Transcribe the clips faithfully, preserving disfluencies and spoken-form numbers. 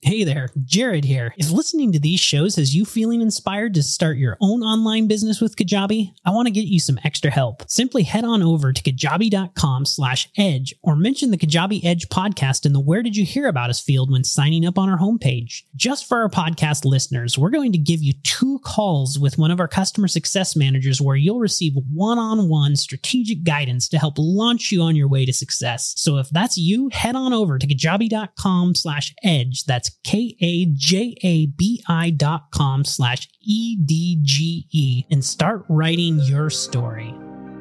Hey there, Jared here. If listening to these shows has you feeling inspired to start your own online business with Kajabi, I want to get you some extra help. Simply head on over to kajabi.com slash edge or mention the Kajabi Edge podcast in the Where Did You Hear About Us field when signing up on our homepage. Just for our podcast listeners, we're going to give you two calls with one of our customer success managers where you'll receive one-on-one strategic guidance to help launch you on your way to success. So if that's you, head on over to kajabi.com slash edge. That's K-A-J-A-B-I dot com slash E-D-G-E and start writing your story.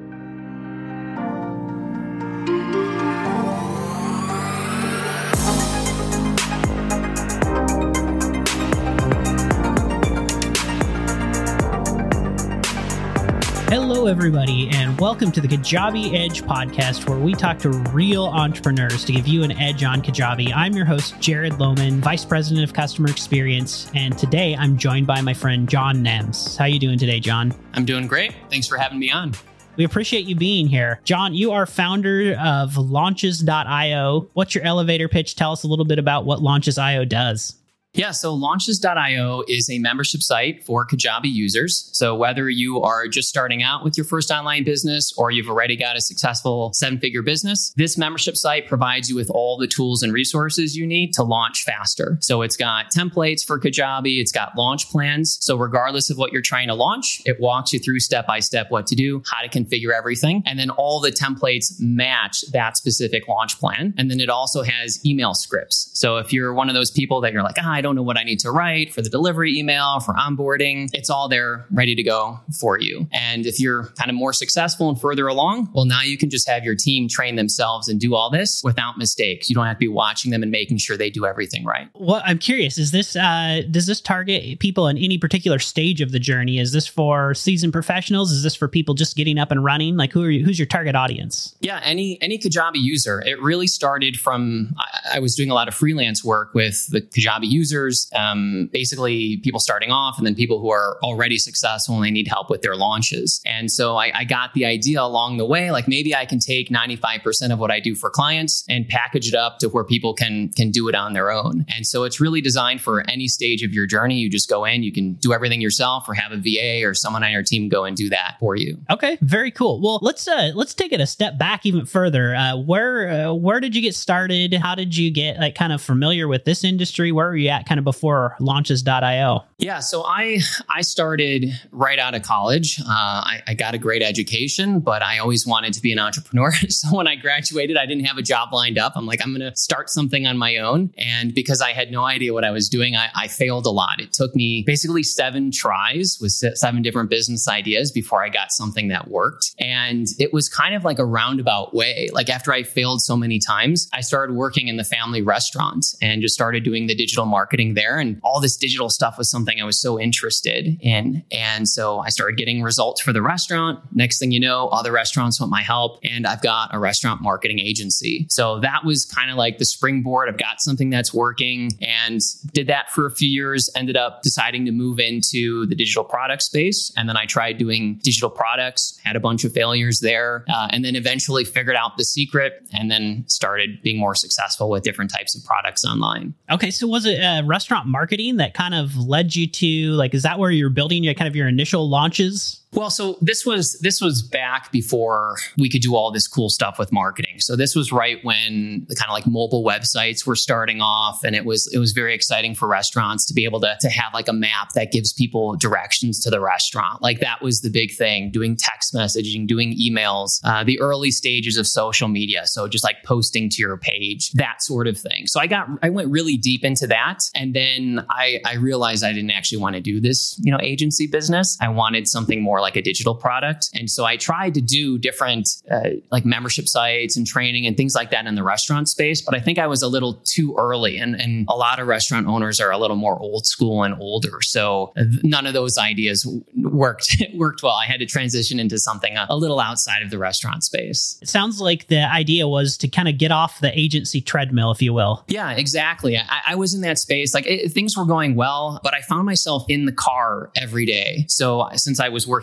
Hello, everybody, and welcome to the Kajabi Edge podcast, where we talk to real entrepreneurs to give you an edge on Kajabi. I'm your host, Jared Lohman, Vice President of Customer Experience, and today I'm joined by my friend, John Nems. How are you doing today, John? I'm doing great. Thanks for having me on. We appreciate you being here. John, you are founder of Launches dot io. What's your elevator pitch? Tell us a little bit about what Launches dot io does. Yeah, so Launches dot io is a membership site for Kajabi users. So whether you are just starting out with your first online business or you've already got a successful seven-figure business, this membership site provides you with all the tools and resources you need to launch faster. So it's got templates for Kajabi, it's got launch plans. So regardless of what you're trying to launch, it walks you through step-by-step what to do, how to configure everything, and then all the templates match that specific launch plan. And then it also has email scripts. So if you're one of those people that you're like, ah, I don't know what I need to write for the delivery email, for onboarding, it's all there ready to go for you. And if you're kind of more successful and further along, well, now you can just have your team train themselves and do all this without mistakes. You don't have to be watching them and making sure they do everything right. Well, I'm curious, is this, uh, does this target people in any particular stage of the journey? Is this for seasoned professionals? Is this for people just getting up and running? Like, who are you, who's your target audience? Yeah, any, any Kajabi user. It really started from, I, I was doing a lot of freelance work with the Kajabi users. Um, basically people starting off and then people who are already successful and they need help with their launches. And so I, I got the idea along the way, like maybe I can take ninety-five percent of what I do for clients and package it up to where people can, can do it on their own. And so it's really designed for any stage of your journey. You just go in, you can do everything yourself or have a V A or someone on your team go and do that for you. Okay, very cool. Well, let's uh, let's take it a step back even further. Uh, where uh, where did you get started? How did you get like kind of familiar with this industry? Where were you at kind of before Launches dot io? Yeah, so I I started right out of college. Uh, I, I got a great education, but I always wanted to be an entrepreneur. So when I graduated, I didn't have a job lined up. I'm like, I'm going to start something on my own. And because I had no idea what I was doing, I, I failed a lot. It took me basically seven tries with seven different business ideas before I got something that worked. And it was kind of like a roundabout way. Like after I failed so many times, I started working in the family restaurant and just started doing the digital marketing there. And all this digital stuff was something I was so interested in. And so I started getting results for the restaurant. Next thing you know, other restaurants want my help. And I've got a restaurant marketing agency. So that was kind of like the springboard. I've got something that's working and did that for a few years, ended up deciding to move into the digital product space. And then I tried doing digital products, had a bunch of failures there, uh, and then eventually figured out the secret and then started being more successful with different types of products online. Okay. So was it uh, restaurant marketing that kind of led you to, like, is that where you're building your kind of your initial launches? Well, so this was this was back before we could do all this cool stuff with marketing. So this was right when the kind of like mobile websites were starting off, and it was it was very exciting for restaurants to be able to to have like a map that gives people directions to the restaurant. Like that was the big thing. Doing text messaging, doing emails, uh, the early stages of social media. So just like posting to your page, that sort of thing. So I got I went really deep into that, and then I I realized I didn't actually want to do this, you know, agency business. I wanted something more like a digital product. And so I tried to do different uh, like membership sites and training and things like that in the restaurant space. But I think I was a little too early. And, and a lot of restaurant owners are a little more old school and older. So none of those ideas worked worked well. I had to transition into something a, a little outside of the restaurant space. It sounds like the idea was to kind of get off the agency treadmill, if you will. Yeah, exactly. I, I was in that space. Like it, things were going well, but I found myself in the car every day. So since I was working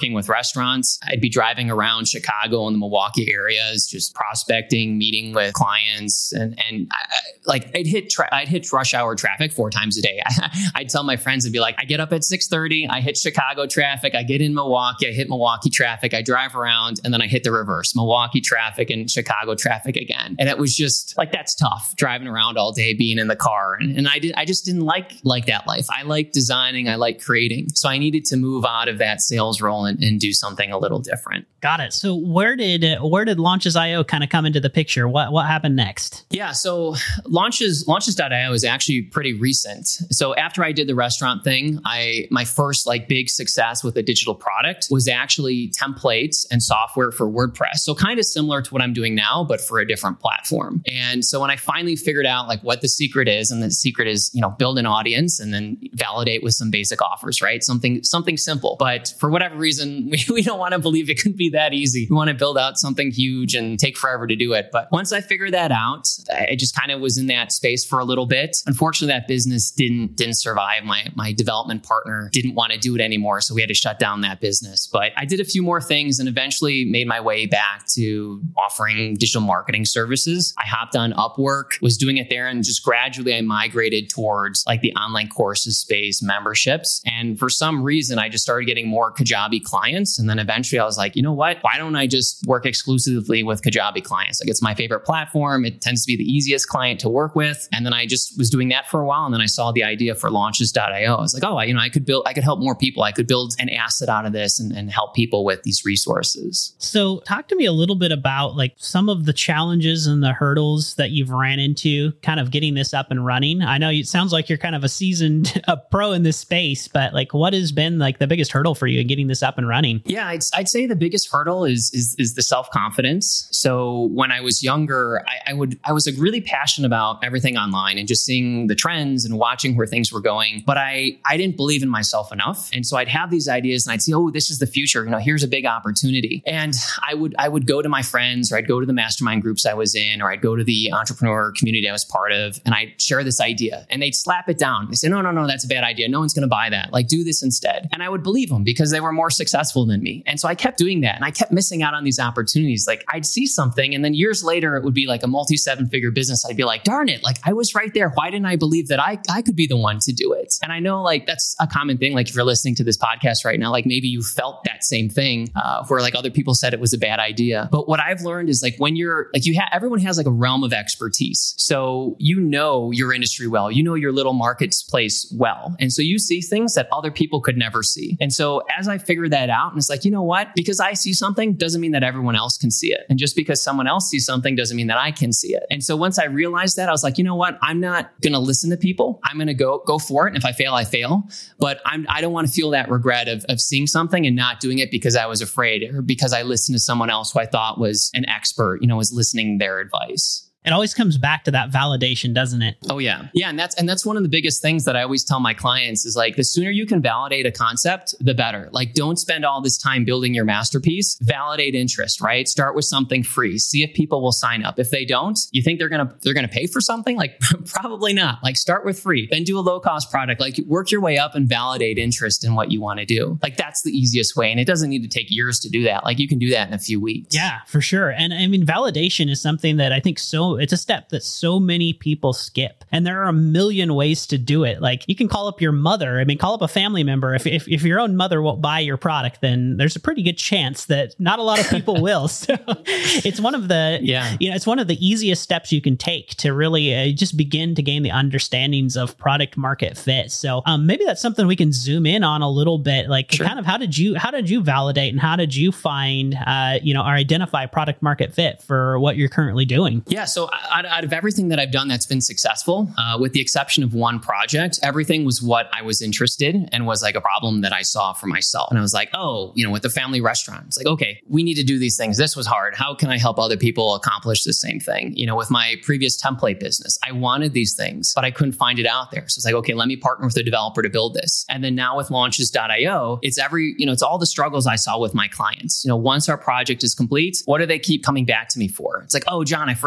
working with restaurants. I'd be driving around Chicago and the Milwaukee areas, just prospecting, meeting with clients, and and I, like I'd hit tra- I'd hit rush hour traffic four times a day. I'd tell my friends, I'd be like, I get up at six thirty, I hit Chicago traffic, I get in Milwaukee, I hit Milwaukee traffic, I drive around, and then I hit the reverse, Milwaukee traffic and Chicago traffic again. And it was just like, that's tough, driving around all day, being in the car. And, and I did, I just didn't like like that life. I like designing, I like creating. So I needed to move out of that sales role and, and do something a little different. Got it. So where did where did Launches dot io kind of come into the picture? What what happened next? Yeah, so Launches Launches dot io is actually pretty recent. So after I did the restaurant thing, I my first like big success with a digital product was actually templates and software for WordPress. So kind of similar to what I'm doing now, but for a different platform. And so when I finally figured out like what the secret is, and the secret is, you know, build an audience and then validate with some basic offers, right? Something something simple. But for whatever reason, we, we don't want to believe it could be that easy. We want to build out something huge and take forever to do it. But once I figured that out, I just kind of was in that space for a little bit. Unfortunately, that business didn't didn't survive. My my development partner didn't want to do it anymore, so we had to shut down that business. But I did a few more things and eventually made my way back to offering digital marketing services. I hopped on Upwork, was doing it there, and just gradually I migrated towards like the online courses space, memberships. And for some reason, I just started getting more Kajabi clients. And then eventually I was like, you know what? Why don't I just work exclusively with Kajabi clients? Like, it's my favorite platform. It tends to be the easiest client to work with. And then I just was doing that for a while. And then I saw the idea for Launches dot io. I was like, oh, you know, I could build, I could help more people. I could build an asset out of this and, and help people with these resources. So talk to me a little bit about like some of the challenges and the hurdles that you've ran into kind of getting this up and running. I know it sounds like you're kind of a seasoned a pro in this space, but like what has been like the biggest hurdle for you in getting this up and running? Yeah, I'd, I'd say the biggest hurdle is is, is the self-confidence. So when I was younger, I, I would I was like really passionate about everything online and just seeing the trends and watching where things were going. But I I didn't believe in myself enough. And so I'd have these ideas and I'd say, oh, this is the future. You know, here's a big opportunity. And I would I would go to my friends, or I'd go to the mastermind groups I was in, or I'd go to the entrepreneur community I was part of, and I'd share this idea and they'd slap it down. They say, no, no, no, that's a bad idea. No one's going to buy that. Like, do this instead. And I would believe them because they were more successful than me. And so I kept doing that and I kept missing out on these opportunities. Like, I'd see something and then years later, it would be like a multi seven figure business. I'd be like, darn it. Like, I was right there. Why didn't I believe that I, I could be the one to do it? And I know like that's a common thing. Like, if you're listening to this podcast right now, like maybe you felt that same thing uh, where like other people said it was a bad idea. But what I've learned is like when you're like, you have, everyone has like a realm of expertise. So you know your industry well, you know your little marketplace well. And so you see things that other people could never see. And so as I figured that out, and it's like, you know what? Because I see something doesn't mean that everyone else can see it. And just because someone else sees something doesn't mean that I can see it. And so once I realized that, I was like, you know what? I'm not going to listen to people. I'm going to go go for it. And if I fail, I fail. But I'm, I don't want to feel that regret of, of seeing something and not doing it because I was afraid or because I listened to someone else who I thought was an expert, you know, was listening to their advice. It always comes back to that validation, doesn't it? Oh, yeah. Yeah. And that's and that's one of the biggest things that I always tell my clients is like, the sooner you can validate a concept, the better. Like, don't spend all this time building your masterpiece. Validate interest, right? Start with something free. See if people will sign up. If they don't, you think they're going to they're going to pay for something? Like, probably not. Like, start with free. Then do a low cost product. Like, work your way up and validate interest in what you want to do. Like, that's the easiest way. And it doesn't need to take years to do that. Like, you can do that in a few weeks. Yeah, for sure. And I mean, validation is something that I think so it's a step that so many people skip. And there are a million ways to do it. Like, you can call up your mother. I mean, call up a family member. If, if, if your own mother won't buy your product, then there's a pretty good chance that not a lot of people will. So it's one of the, yeah. you know, it's one of the easiest steps you can take to really uh, just begin to gain the understandings of product market fit. So um, maybe that's something we can zoom in on a little bit. Like, sure. kind of how did you, how did you validate and how did you find, uh, you know, or identify product market fit for what you're currently doing? Yeah. So out, out of everything that I've done that's been successful, uh, with the exception of one project, everything was what I was interested in and was like a problem that I saw for myself. And I was like, oh, you know, with the family restaurant, it's like, okay, we need to do these things. This was hard. How can I help other people accomplish the same thing? You know, with my previous template business, I wanted these things, but I couldn't find it out there. So it's like, okay, let me partner with a developer to build this. And then now with Launches dot io, it's every, you know, it's all the struggles I saw with my clients. You know, once our project is complete, what do they keep coming back to me for? It's like, oh, John, I forgot how to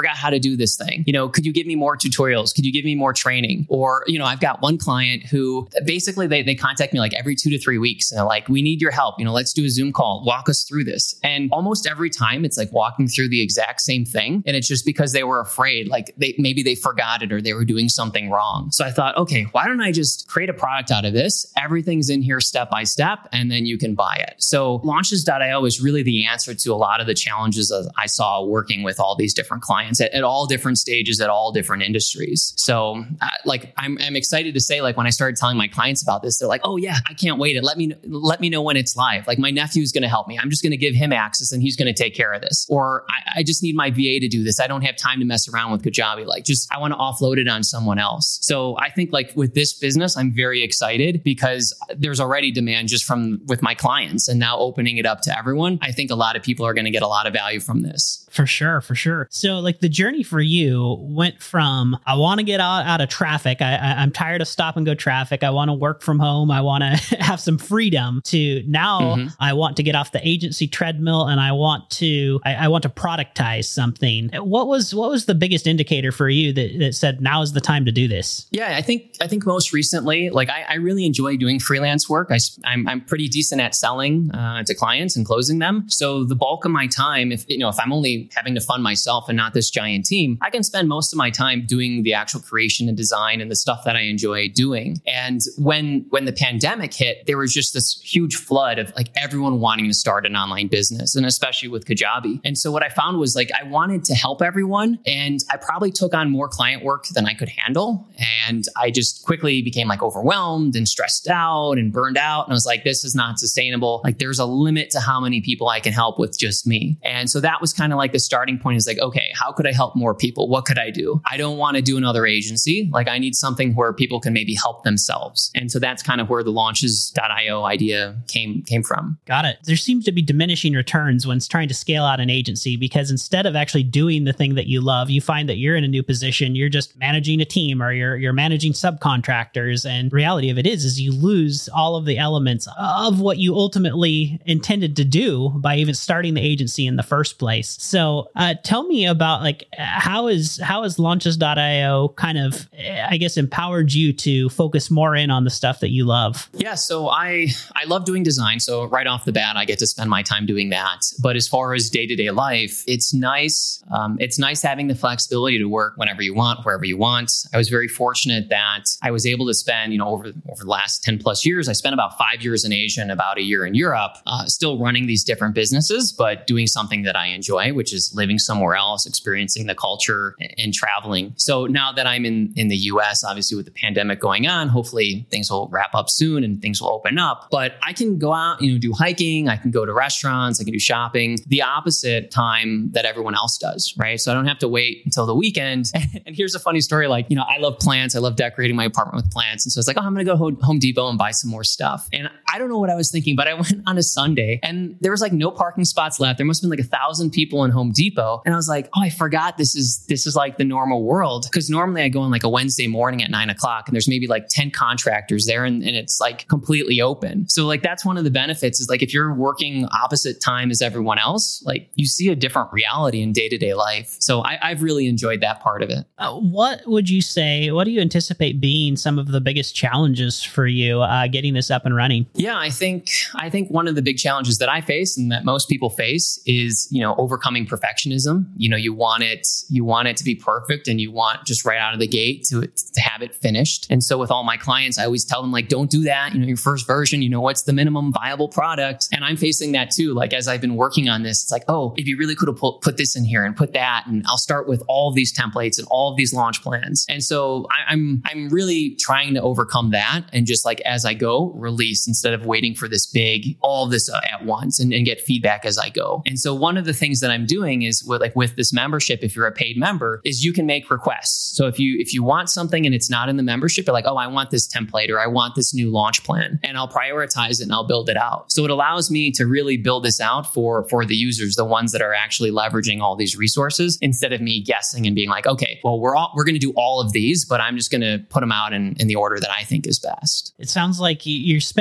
do this thing? You know, could you give me more tutorials? Could you give me more training? Or, you know, I've got one client who basically they, they contact me like every two to three weeks and they're like, we need your help. You know, let's do a Zoom call, walk us through this. And almost every time it's like walking through the exact same thing. And it's just because they were afraid, like they maybe they forgot it or they were doing something wrong. So I thought, okay, why don't I just create a product out of this? Everything's in here step by step, and then you can buy it. So launches dot io is really the answer to a lot of the challenges that I saw working with all these different clients at, at all different stages, at all different industries. So uh, like, I'm, I'm excited to say, like, when I started telling my clients about this, they're like, oh yeah, I can't wait. And let me, let me know when it's live. Like my nephew's going to help me. I'm just going to give him access and he's going to take care of this. Or I, I just need my V A to do this. I don't have time to mess around with Kajabi. Like just, I want to offload it on someone else. So I think like with this business, I'm very excited because there's already demand just from with my clients, and now opening it up to everyone. I think a lot of people are going to get a lot of value from this. For sure, for sure. So like the journey for you went from, I want to get out, out of traffic. I, I, I'm tired of stop and go traffic. I want to work from home. I want to have some freedom, to now mm-hmm. I want to get off the agency treadmill and I want to, I, I want to productize something. What was, what was the biggest indicator for you that, that said, now is the time to do this? Yeah, I think, I think most recently, like I, I really enjoy doing freelance work. I, I'm, I'm pretty decent at selling uh, to clients and closing them. So the bulk of my time, if, you know, if I'm only having to fund myself and not this giant team, I can spend most of my time doing the actual creation and design and the stuff that I enjoy doing. And when, when the pandemic hit, there was just this huge flood of like everyone wanting to start an online business, and especially with Kajabi. And so what I found was like, I wanted to help everyone, and I probably took on more client work than I could handle. And I just quickly became like overwhelmed and stressed out and burned out. And I was like, this is not sustainable. Like there's a limit to how many people I can help with just me. And so that was kind of like the starting point, is like, okay, how could I help more people? What could I do? I don't want to do another agency. Like I need something where people can maybe help themselves. And so that's kind of where the launches dot io idea came, came from. Got it. There seems to be diminishing returns when it's trying to scale out an agency, because instead of actually doing the thing that you love, you find that you're in a new position. You're just managing a team, or you're, you're managing subcontractors. And reality of it is, is you lose all of the elements of what you ultimately intended to do by even starting the agency in the first place. So uh, tell me about like, how is, how has launches dot io kind of, I guess, empowered you to focus more in on the stuff that you love? Yeah. So I, I love doing design. So right off the bat, I get to spend my time doing that. But as far as day-to-day life, it's nice. Um, it's nice having the flexibility to work whenever you want, wherever you want. I was very fortunate that I was able to spend, you know, over, over the last ten plus years, I spent about five years in Asia and about a year in Europe, uh, still running these different businesses, but doing something that I enjoy, which is living somewhere else, experiencing the culture and, and traveling. So now that I'm in, in the U S, obviously with the pandemic going on, hopefully things will wrap up soon and things will open up, but I can go out, you know, do hiking. I can go to restaurants. I can do shopping, the opposite time that everyone else does. Right. So I don't have to wait until the weekend. And here's a funny story. Like, you know, I love plants. I love decorating my apartment with plants. And so it's like, oh, I'm going to go Home Depot and buy some more stuff. And I don't know what I was thinking, but I went on a Sunday and there was like no parking spots left. There must have been like a thousand people in Home Depot. And I was like, oh, I forgot this is, this is like the normal world. Cause normally I go on like a Wednesday morning at nine o'clock and there's maybe like ten contractors there and, and it's like completely open. So like, that's one of the benefits is like, if you're working opposite time as everyone else, like you see a different reality in day-to-day life. So I, I've really enjoyed that part of it. Uh, what would you say, what do you anticipate being some of the biggest challenges for you uh, getting this up and running? Yeah, I think, I think one of the big challenges that I face and that most people face is, you know, overcoming perfectionism. You know, you want it, you want it to be perfect and you want just right out of the gate to, to have it finished. And so with all my clients, I always tell them like, don't do that. You know, your first version, you know, what's the minimum viable product? And I'm facing that too. Like, as I've been working on this, it's like, oh, if you really could have put, put this in here and put that, and I'll start with all of these templates and all of these launch plans. And so I, I'm, I'm really trying to overcome that and just like, as I go, release instead of waiting for this big, all of this uh, at once and, and get feedback as I go. And so one of the things that I'm doing is with like with this membership, if you're a paid member, is you can make requests. So if you, if you want something and it's not in the membership, you're like, oh, I want this template or I want this new launch plan, and I'll prioritize it and I'll build it out. So it allows me to really build this out for, for the users, the ones that are actually leveraging all these resources, instead of me guessing and being like, okay, well, we're all, we're going to do all of these, but I'm just going to put them out in, in the order that I think is best. It sounds like you're spending some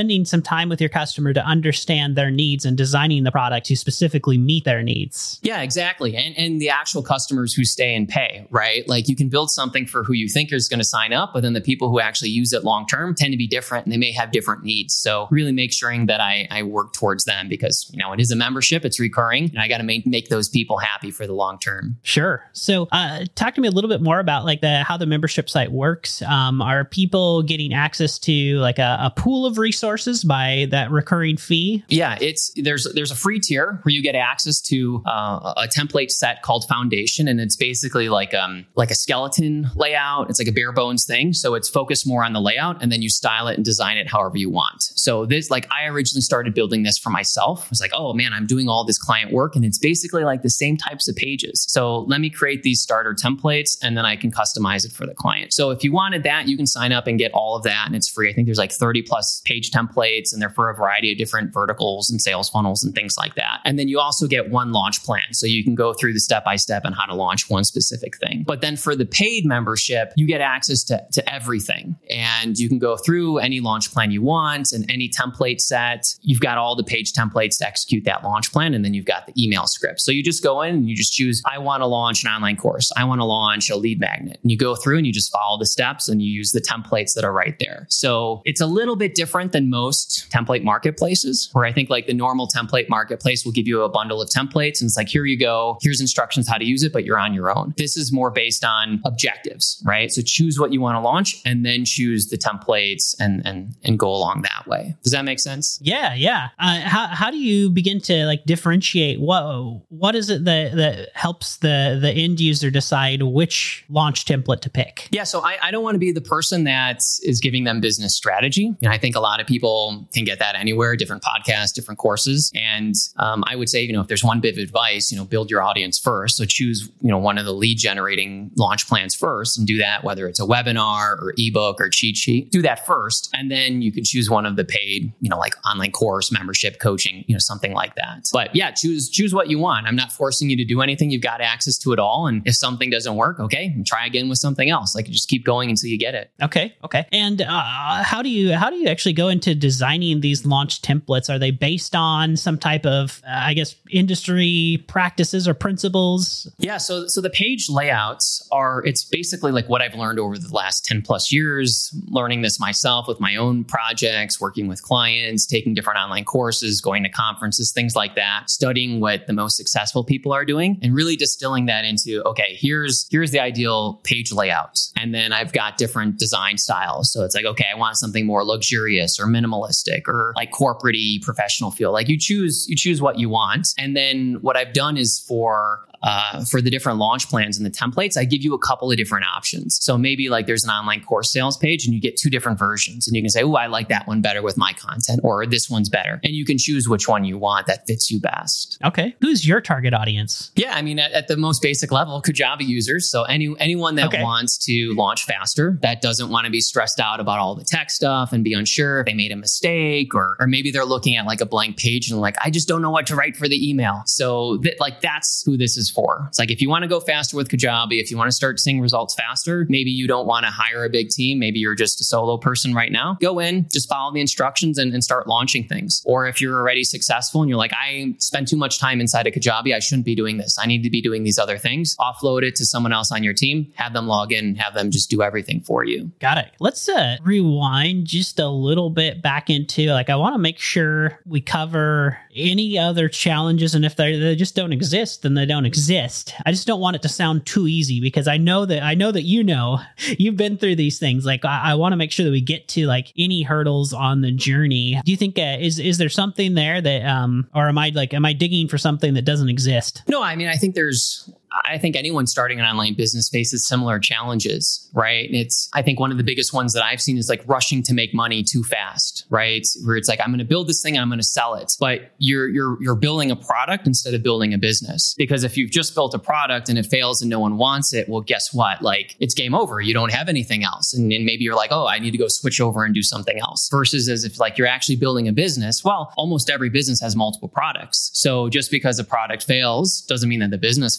some time with your customer to understand their needs and designing the product to specifically meet their needs. Yeah, exactly. And and the actual customers who stay and pay, right? Like you can build something for who you think is going to sign up, but then the people who actually use it long term tend to be different and they may have different needs. So really make sure that I, I work towards them because, you know, it is a membership, it's recurring, and I got to make, make those people happy for the long term. Sure. So uh, talk to me a little bit more about like the how the membership site works. Um, are people getting access to like a, a pool of resources by that recurring fee? Yeah, it's there's there's a free tier where you get access to uh, a template set called Foundation, and it's basically like um like a skeleton layout. It's like a bare bones thing, so it's focused more on the layout, and then you style it and design it however you want. So this, like, I originally started building this for myself. I was like, oh man, I'm doing all this client work, and it's basically like the same types of pages. So let me create these starter templates, and then I can customize it for the client. So if you wanted that, you can sign up and get all of that, and it's free. I think there's like thirty plus page templates, and they're for a variety of different verticals and sales funnels and things like that. And then you also get one launch plan. So you can go through the step-by-step on how to launch one specific thing. But then for the paid membership, you get access to, to everything. And you can go through any launch plan you want and any template set. You've got all the page templates to execute that launch plan. And then you've got the email script. So you just go in and you just choose, I want to launch an online course. I want to launch a lead magnet. And you go through and you just follow the steps and you use the templates that are right there. So it's a little bit different than most template marketplaces, where I think like the normal template marketplace will give you a bundle of templates and it's like, here you go, here's instructions how to use it, but you're on your own. This is more based on objectives, right? So choose what you want to launch and then choose the templates and and and go along that way. Does that make sense? Yeah, yeah. Uh, how how do you begin to like differentiate what what is it that that helps the the end user decide which launch template to pick? Yeah, so I, I don't want to be the person that is giving them business strategy. And I think a lot of people can get that anywhere, different podcasts, different courses. And um, I would say, you know, if there's one bit of advice, you know, build your audience first. So choose, you know, one of the lead generating launch plans first and do that, whether it's a webinar or ebook or cheat sheet, do that first. And then you can choose one of the paid, you know, like online course, membership, coaching, you know, something like that. But yeah, choose, choose what you want. I'm not forcing you to do anything. You've got access to it all. And if something doesn't work, okay, try again with something else. Like just keep going until you get it. Okay. Okay. And uh, how do you, how do you actually go into designing these launch templates? Are they based on some type of, uh, I guess, industry practices or principles? Yeah. So, so the page layouts are, it's basically like what I've learned over the last ten plus years, learning this myself with my own projects, working with clients, taking different online courses, going to conferences, things like that, studying what the most successful people are doing and really distilling that into, okay, here's, here's the ideal page layout. And then I've got different design styles. So it's like, okay, I want something more luxurious or minimalistic or like corporate-y professional feel. Like you choose, you choose what you want. And then what I've done is for Uh, for the different launch plans and the templates, I give you a couple of different options. So maybe like there's an online course sales page and you get two different versions and you can say, oh, I like that one better with my content, or this one's better. And you can choose which one you want that fits you best. Okay. Who's your target audience? Yeah. I mean, at, at the most basic level, Kajabi users. So any anyone that okay. wants to launch faster, that doesn't want to be stressed out about all the tech stuff and be unsure if they made a mistake, or, or maybe they're looking at like a blank page and like, I just don't know what to write for the email. So th- like that's who this is for. It's like, if you want to go faster with Kajabi, if you want to start seeing results faster, maybe you don't want to hire a big team. Maybe you're just a solo person right now. Go in, just follow the instructions and, and start launching things. Or if you're already successful and you're like, I spend too much time inside of Kajabi, I shouldn't be doing this. I need to be doing these other things. Offload it to someone else on your team, have them log in and have them just do everything for you. Got it. Let's uh, rewind just a little bit back into, like, I want to make sure we cover any other challenges. And if they, they just don't exist, then they don't exist. I just don't want it to sound too easy, because I know that I know that you know you've been through these things. Like I, I want to make sure that we get to like any hurdles on the journey. Do you think uh, is is there something there that um or am I like am I digging for something that doesn't exist? No, I mean I think there's. I think anyone starting an online business faces similar challenges, right? And it's, I think one of the biggest ones that I've seen is like rushing to make money too fast, right? Where it's like, I'm going to build this thing and I'm going to sell it, but you're, you're, you're building a product instead of building a business. Because if you've just built a product and it fails and no one wants it, well, guess what? Like it's game over. You don't have anything else. And then maybe you're like, oh, I need to go switch over and do something else. Versus as if like you're actually building a business. Well, almost every business has multiple products. So just because a product fails doesn't mean that the business fails.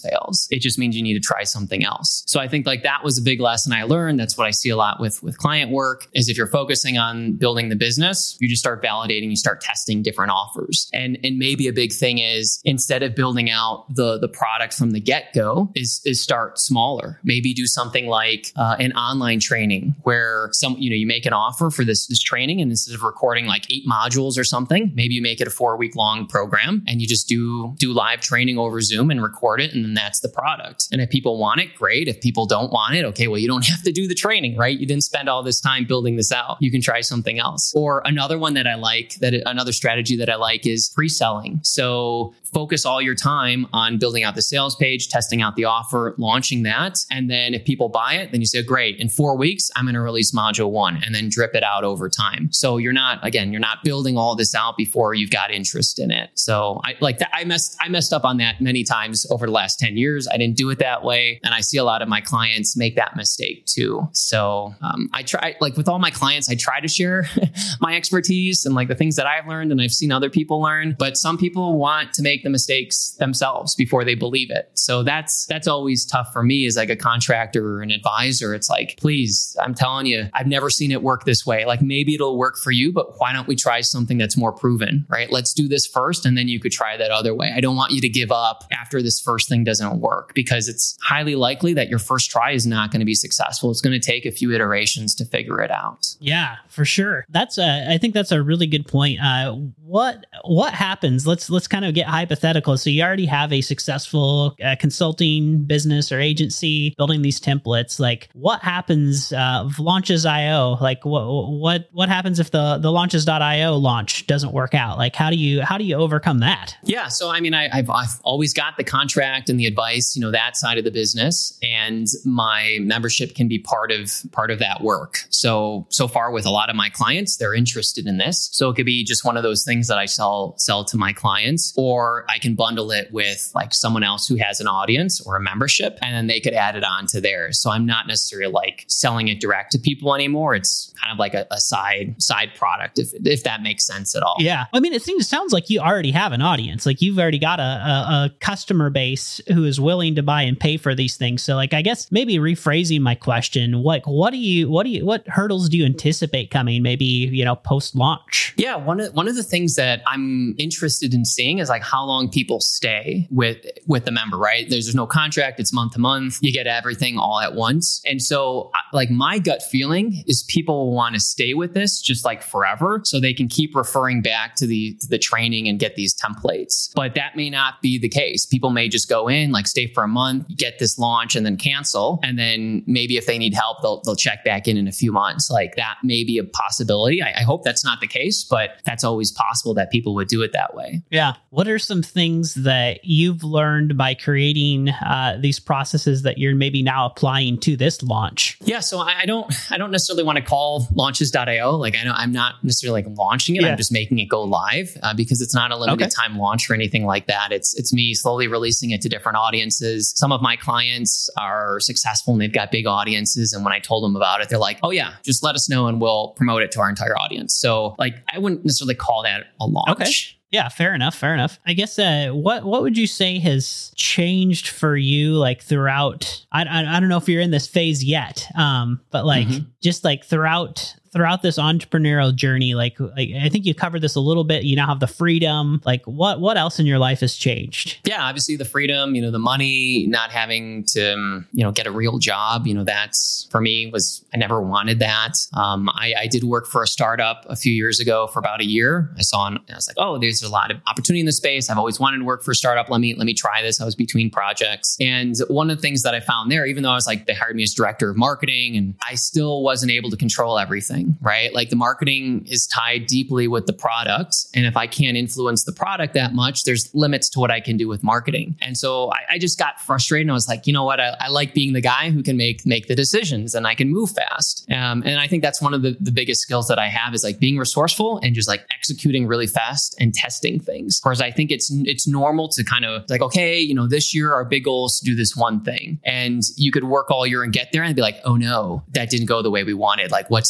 sales. It just means you need to try something else. So I think like that was a big lesson I learned. That's what I see a lot with, with client work is if you're focusing on building the business, you just start validating, you start testing different offers. And, and maybe a big thing is instead of building out the, the product from the get-go is, is start smaller. Maybe do something like uh, an online training where some, you know, you make an offer for this, this training, and instead of recording like eight modules or something, maybe you make it a four week long program and you just do, do live training over Zoom and record it. And then that's the product. And if people want it, great. If people don't want it, okay, well, you don't have to do the training, right? You didn't spend all this time building this out. You can try something else. Or another one that I like, that another strategy that I like is pre-selling. So focus all your time on building out the sales page, testing out the offer, launching that. And then if people buy it, then you say, great, in four weeks, I'm going to release module one and then drip it out over time. So you're not, again, you're not building all this out before you've got interest in it. So I like that. I messed, I messed up on that many times over the last ten years. I didn't do it that way. And I see a lot of my clients make that mistake too. So um, I try, like with all my clients, I try to share my expertise and like the things that I've learned and I've seen other people learn, but some people want to make the mistakes themselves before they believe it. So that's, that's always tough for me as like a contractor or an advisor. It's like, please, I'm telling you, I've never seen it work this way. Like maybe it'll work for you, but why don't we try something that's more proven, right? Let's do this first and then you could try that other way. I don't want you to give up after this first thing doesn't work because it's highly likely that your first try is not going to be successful. It's going to take a few iterations to figure it out. Yeah, for sure. That's a, I think that's a really good point. Uh, what, what happens? Let's, let's kind of get hypothetical. So you already have a successful uh, consulting business or agency building these templates. Like what happens, uh, launches dot io? Like what, what, what happens if the, the launches dot io launch doesn't work out? Like how do you, how do you overcome that? Yeah. So, I mean, I, I've, I've always got the contract and the advice, you know, that side of the business, and my membership can be part of, part of that work. So, so far with a lot of my clients, they're interested in this. So it could be just one of those things that I sell, sell to my clients, or I can bundle it with like someone else who has an audience or a membership, and then they could add it on to theirs. So I'm not necessarily like selling it direct to people anymore. It's kind of like a, a side, side product, if, if that makes sense at all. Yeah. I mean, it seems, sounds like you already have an audience. Like you've already got a, a, a customer base who is willing to buy and pay for these things. So like, I guess maybe rephrasing my question, like, what do you, what do you, what hurdles do you anticipate coming maybe, you know, post launch? Yeah. One of, one of the things that I'm interested in seeing is like how long people stay with, with the member, right? There's, there's no contract. It's month to month. You get everything all at once. And so like my gut feeling is people want to stay with this just like forever so they can keep referring back to the, to the training and get these templates. But that may not be the case. People may just go in, like stay for a month, get this launch and then cancel. And then maybe if they need help, they'll, they'll check back in in a few months. Like that may be a possibility. I, I hope that's not the case, but that's always possible that people would do it that way. Yeah. What are some things that you've learned by creating uh, these processes that you're maybe now applying to this launch? Yeah. So I, I don't, I don't necessarily want to call launches dot io. Like I know I'm not necessarily like launching it. Yeah. I'm just making it go live uh, because it's not a limited okay. time launch or anything like that. It's, it's me slowly releasing it to different audiences. Some of my clients are successful and they've got big audiences. And when I told them about it, they're like, oh yeah, just let us know and we'll promote it to our entire audience. So like, I wouldn't necessarily call that a launch. Okay. Yeah, fair enough. Fair enough. I guess uh, what what would you say has changed for you, like throughout? I I, I don't know if you're in this phase yet, um, but like mm-hmm. just like throughout. Throughout this entrepreneurial journey, like, like I think you covered this a little bit. You now have the freedom. Like, what what else in your life has changed? Yeah, obviously the freedom. You know, the money, not having to, um, you know, get a real job. You know, that's for me was I never wanted that. Um, I, I did work for a startup a few years ago for about a year. I saw, and I was like, oh, there's a lot of opportunity in this space. I've always wanted to work for a startup. Let me let me try this. I was between projects, and one of the things that I found there, even though I was like they hired me as director of marketing, and I still wasn't able to control everything. Right? Like the marketing is tied deeply with the product. And if I can't influence the product that much, there's limits to what I can do with marketing. And so I, I just got frustrated and I was like, you know what? I, I like being the guy who can make, make the decisions and I can move fast. Um, and I think that's one of the, the biggest skills that I have is like being resourceful and just like executing really fast and testing things. Whereas I think it's, it's normal to kind of like, okay, you know, this year our big goal is to do this one thing. And you could work all year and get there and be like, oh no, that didn't go the way we wanted. Like, what's the backup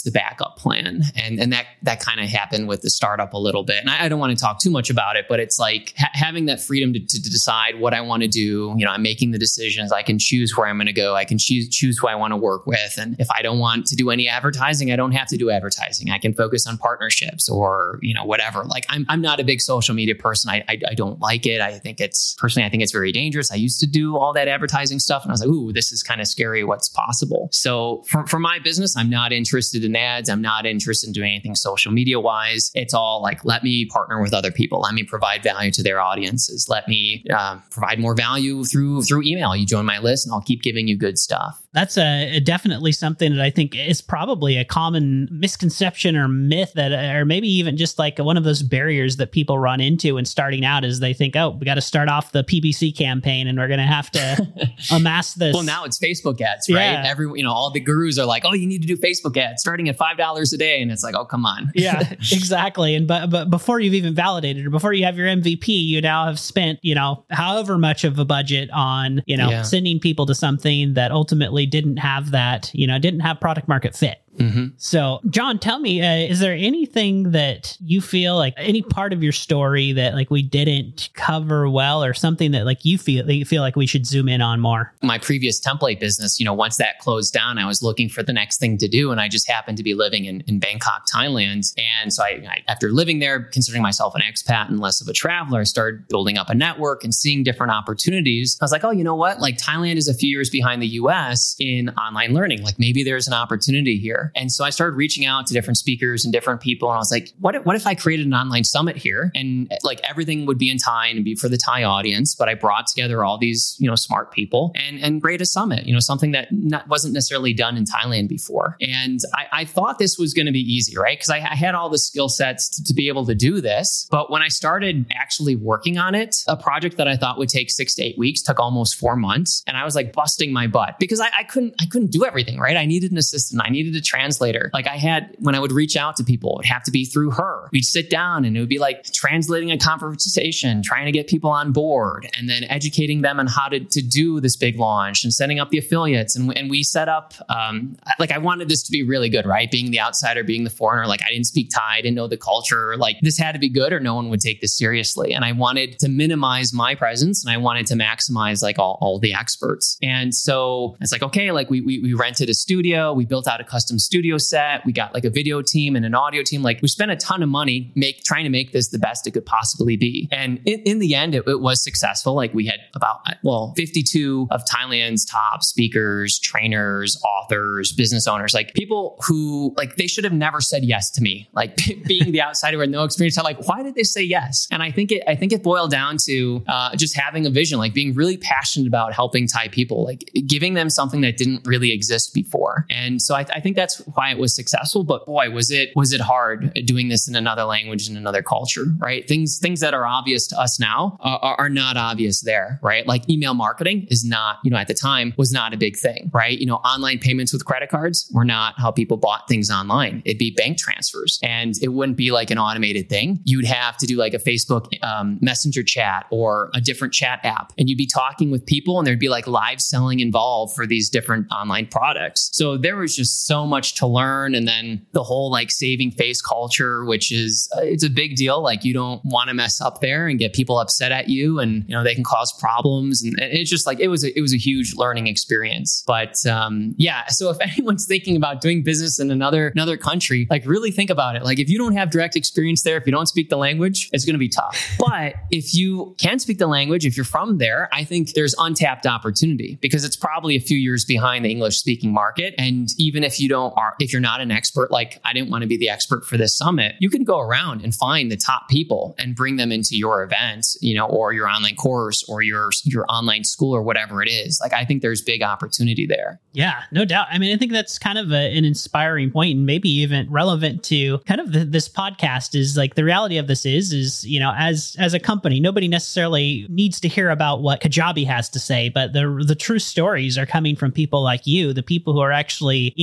backup plan. And, and that, that kind of happened with the startup a little bit. And I, I don't want to talk too much about it, but it's like ha- having that freedom to, to, to decide what I want to do. You know, I'm making the decisions. I can choose where I'm going to go. I can choose, choose who I want to work with. And if I don't want to do any advertising, I don't have to do advertising. I can focus on partnerships or, you know, whatever. Like I'm, I'm not a big social media person. I, I, I don't like it. I think it's personally, I think it's very dangerous. I used to do all that advertising stuff and I was like, ooh, this is kind of scary. What's possible? So for, for my business, I'm not interested in ads. I'm not interested in doing anything social media wise. It's all like, let me partner with other people. Let me provide value to their audiences. Let me uh, provide more value through, through email. You join my list and I'll keep giving you good stuff. That's a, definitely something that I think is probably a common misconception or myth that, or maybe even just like one of those barriers that people run into when starting out is they think, oh, we got to start off the P B C campaign and we're going to have to amass this. Well, now it's Facebook ads, right? Yeah. Every, you know, all the gurus are like, oh, you need to do Facebook ads starting at five dollars a day. And it's like, oh, come on. Yeah, exactly. And but, but before you've even validated or before you have your M V P, you now have spent, you know, however much of a budget on, you know, yeah. sending people to something that ultimately didn't have that, you know, didn't have product market fit. Mm-hmm. So, John, tell me, uh, is there anything that you feel like any part of your story that like we didn't cover well or something that like you feel that you feel like we should zoom in on more? My previous template business, you know, once that closed down, I was looking for the next thing to do. And I just happened to be living in, in Bangkok, Thailand. And so I, I, after living there, considering myself an expat and less of a traveler, I started building up a network and seeing different opportunities. I was like, oh, you know what? Like Thailand is a few years behind the U S in online learning. Like maybe there's an opportunity here. And so I started reaching out to different speakers and different people. And I was like, what if, what if I created an online summit here and like everything would be in Thai and be for the Thai audience, but I brought together all these, you know, smart people and, and create a summit, you know, something that not, wasn't necessarily done in Thailand before. And I, I thought this was going to be easy, right? Because I, I had all the skill sets to, to be able to do this. But when I started actually working on it, a project that I thought would take six to eight weeks took almost four months. And I was like busting my butt because I, I couldn't, I couldn't do everything, right? I needed an assistant. I needed a translator. Like I had, when I would reach out to people, it would have to be through her. We'd sit down and it would be like translating a conversation, trying to get people on board and then educating them on how to, to do this big launch and setting up the affiliates. And, and we set up, um, like I wanted this to be really good, right? Being the outsider, being the foreigner, like I didn't speak Thai, I didn't know the culture. Like this had to be good or no one would take this seriously. And I wanted to minimize my presence and I wanted to maximize like all, all the experts. And so it's like, okay, like we, we, we rented a studio, we built out a custom studio set. We got like a video team and an audio team. Like we spent a ton of money make trying to make this the best it could possibly be. And in, in the end, it, it was successful. Like we had about, well, fifty-two of Thailand's top speakers, trainers, authors, business owners, like people who like, they should have never said yes to me. Like being the outsider with no experience, I'm like, why did they say yes? And I think it, I think it boiled down to uh, just having a vision, like being really passionate about helping Thai people, like giving them something that didn't really exist before. And so I, I think that's why it was successful, but boy, was it, was it hard doing this in another language, in another culture, right? Things, things that are obvious to us now are, are not obvious there, right? Like email marketing is not, you know, at the time was not a big thing, right? You know, online payments with credit cards were not how people bought things online. It'd be bank transfers and it wouldn't be like an automated thing. You'd have to do like a Facebook um, messenger chat or a different chat app. And you'd be talking with people and there'd be like live selling involved for these different online products. So there was just so much to learn. And then the whole like saving face culture, which is, uh, it's a big deal. Like you don't want to mess up there and get people upset at you and, you know, they can cause problems. And it's just like, it was, a, it was a huge learning experience. But um, yeah, so if anyone's thinking about doing business in another, another country, like really think about it. Like if you don't have direct experience there, if you don't speak the language, it's going to be tough. But if you can speak the language, if you're from there, I think there's untapped opportunity because it's probably a few years behind the English speaking market. And even if you don't are, if you're not an expert, like I didn't want to be the expert for this summit, you can go around and find the top people and bring them into your event, you know, or your online course or your, your online school or whatever it is. Like, I think there's big opportunity there. Yeah, no doubt. I mean, I think that's kind of a, an inspiring point and maybe even relevant to kind of the, this podcast is like the reality of this is, is, you know, as, as a company, nobody necessarily needs to hear about what Kajabi has to say, but the, the true stories are coming from people like you, the people who are actually in the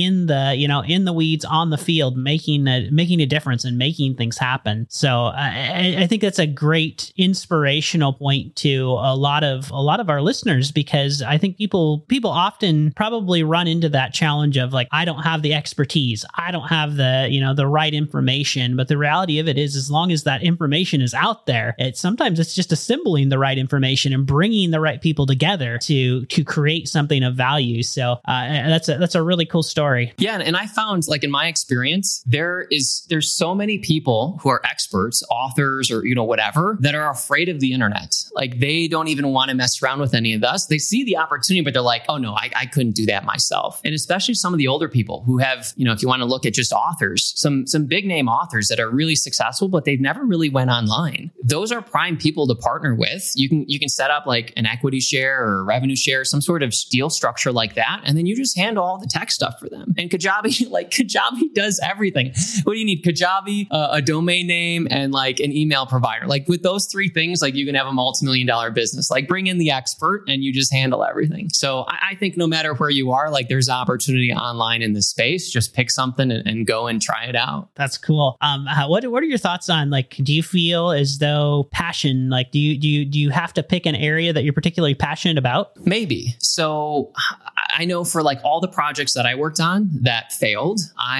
the, you know, in the weeds, on the field, making a, making a difference and making things happen. So uh, I, I think that's a great inspirational point to a lot of a lot of our listeners, because I think people people often probably run into that challenge of like, I don't have the expertise, I don't have the, you know, the right information. But the reality of it is, as long as that information is out there, it's sometimes it's just assembling the right information and bringing the right people together to to create something of value. So uh, that's a, that's a really cool story. Yeah, and I found, like, in my experience, there is there's so many people who are experts, authors, or you know whatever, that are afraid of the internet. Like, they don't even want to mess around with any of us. They see the opportunity, but they're like, oh no, I, I couldn't do that myself. And especially some of the older people who have, you know, if you want to look at just authors, some some big name authors that are really successful, but they've never really went online. Those are prime people to partner with. You can you can set up like an equity share or a revenue share, some sort of deal structure like that, and then you just handle all the tech stuff for them. And Kajabi, like Kajabi does everything. What do you need? Kajabi, uh, a domain name, and like an email provider. Like with those three things, like you can have a multi-million dollar business. Like bring in the expert and you just handle everything. So I, I think no matter where you are, like there's opportunity online in this space. Just pick something and, and go and try it out. That's cool. Um, how, what what are your thoughts on, like, do you feel as though passion, like, do you do you do you have to pick an area that you're particularly passionate about? Maybe. So I know for like all the projects that I worked on that failed,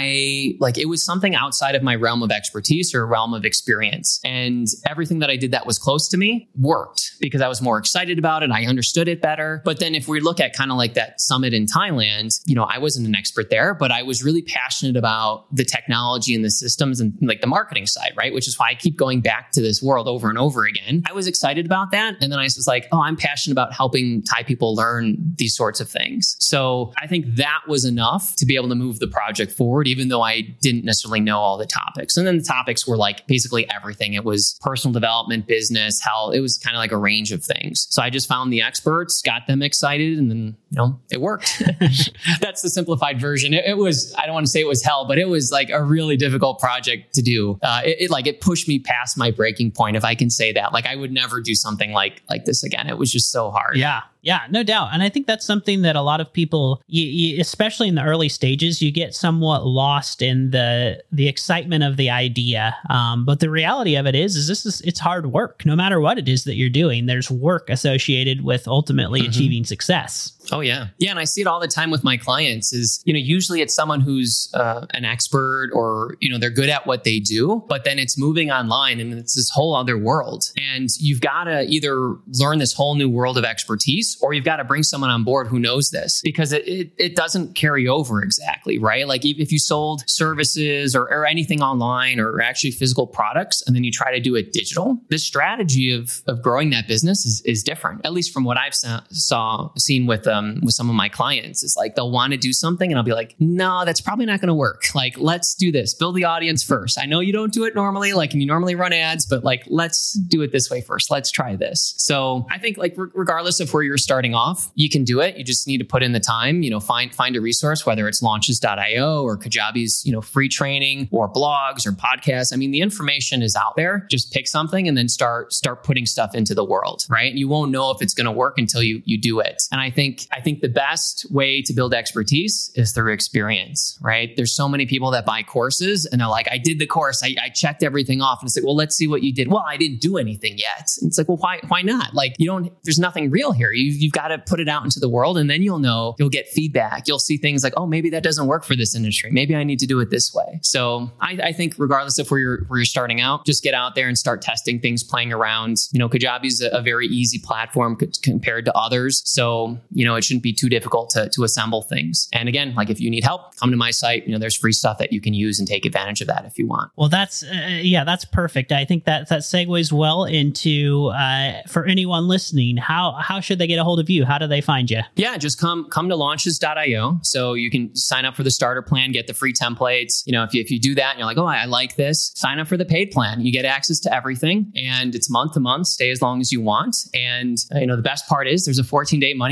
I like it was something outside of my realm of expertise or realm of experience. And everything that I did that was close to me worked because I was more excited about it. I understood it better. But then if we look at kind of like that summit in Thailand, you know, I wasn't an expert there, but I was really passionate about the technology and the systems and like the marketing side, right? Which is why I keep going back to this world over and over again. I was excited about that. And then I was like, oh, I'm passionate about helping Thai people learn these sorts of things. So I think that was enough to be able to move the project forward, even though I didn't necessarily know all the topics. And then the topics were like basically everything. It was personal development, business, health. It was kind of like a range of things. So I just found the experts, got them excited, and then, you know, it worked. That's the simplified version. It, it was, I don't want to say it was hell, but it was like a really difficult project to do. Uh, it, it like, it pushed me past my breaking point, if I can say that. Like I would never do something like, like this again. It was just so hard. Yeah. Yeah, no doubt. And I think that's something that a lot of people, you, you, especially in the early stages, you get somewhat lost in the the excitement of the idea. Um, but the reality of it is, is this is it's hard work. No matter what it is that you're doing, there's work associated with ultimately mm-hmm. achieving success. Oh, yeah. Yeah. And I see it all the time with my clients is, you know, usually it's someone who's uh, an expert or, you know, they're good at what they do, but then it's moving online and it's this whole other world. And you've got to either learn this whole new world of expertise or you've got to bring someone on board who knows this because it, it, it doesn't carry over exactly, right? Like if you sold services or, or anything online or actually physical products, and then you try to do it digital, the strategy of, of growing that business is, is different, at least from what I've saw, saw seen with Um, with some of my clients. Is like they'll want to do something and I'll be like, no, that's probably not going to work. Like, let's do this. Build the audience first. I know you don't do it normally, like, and you normally run ads, but like, let's do it this way first. Let's try this. So I think like, re- regardless of where you're starting off, you can do it. You just need to put in the time, you know, find, find a resource, whether it's launches dot io or Kajabi's, you know, free training or blogs or podcasts. I mean, the information is out there. Just pick something and then start, start putting stuff into the world, right? You won't know if it's going to work until you, you do it. And I think I think the best way to build expertise is through experience, right? There's so many people that buy courses and they're like, I did the course. I, I checked everything off. And it's like, well, let's see what you did. Well, I didn't do anything yet. And it's like, well, why, why not? Like, you don't, there's nothing real here. You, you've got to put it out into the world and then you'll know, you'll get feedback. You'll see things like, oh, maybe that doesn't work for this industry. Maybe I need to do it this way. So I, I think regardless of where you're, where you're starting out, just get out there and start testing things, playing around. You know, Kajabi's a, a very easy platform c- compared to others. So, you know, it shouldn't be too difficult to, to assemble things. And again, like if you need help, come to my site. You know, there's free stuff that you can use and take advantage of that if you want. Well, that's, uh, yeah, that's perfect. I think that that segues well into, uh, for anyone listening, how, how should they get a hold of you? How do they find you? Yeah, just come, come to launches dot io. So you can sign up for the starter plan, get the free templates. You know, if you, if you do that and you're like, oh, I, I like this, sign up for the paid plan. You get access to everything and it's month to month, stay as long as you want. And, uh, you know, the best part is there's a fourteen day money back guarantee.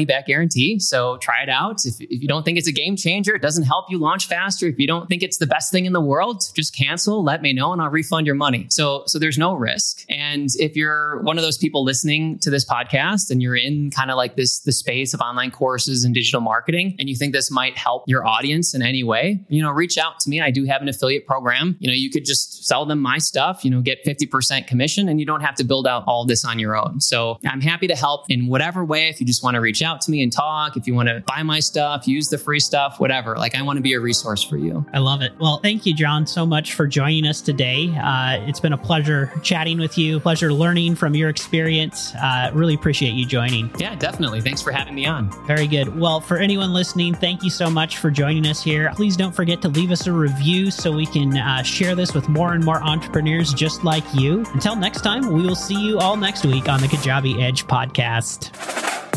guarantee. So try it out. If, if you don't think it's a game changer, it doesn't help you launch faster. If you don't think it's the best thing in the world, just cancel, let me know, and I'll refund your money. So, so there's no risk. And if you're one of those people listening to this podcast and you're in kind of like this, the space of online courses and digital marketing, and you think this might help your audience in any way, you know, reach out to me. I do have an affiliate program. You know, you could just sell them my stuff, you know, get fifty percent commission, and you don't have to build out all this on your own. So I'm happy to help in whatever way. If you just want to reach out to me and talk, if you want to buy my stuff, use the free stuff, whatever, like I want to be a resource for you. I love it. Well, thank you, John, so much for joining us today. Uh, it's been a pleasure chatting with you, pleasure learning from your experience. Uh, really appreciate you joining. Yeah, definitely. Thanks for having me on. Very good. Well, for anyone listening, thank you so much for joining us here. Please don't forget to leave us a review so we can uh, share this with more and more entrepreneurs just like you. Until next time, we will see you all next week on the Kajabi Edge podcast.